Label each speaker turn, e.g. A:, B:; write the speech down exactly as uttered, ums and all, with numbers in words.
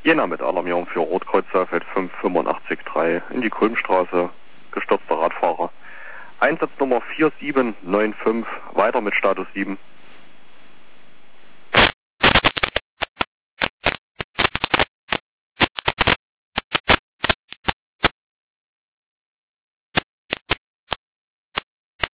A: Jena mit Alarmierung für Rotkreuzer Feld fünf acht fünf drei in die Kulmstraße, gestürzter Radfahrer. Einsatznummer vier sieben neun fünf, weiter mit Status sieben.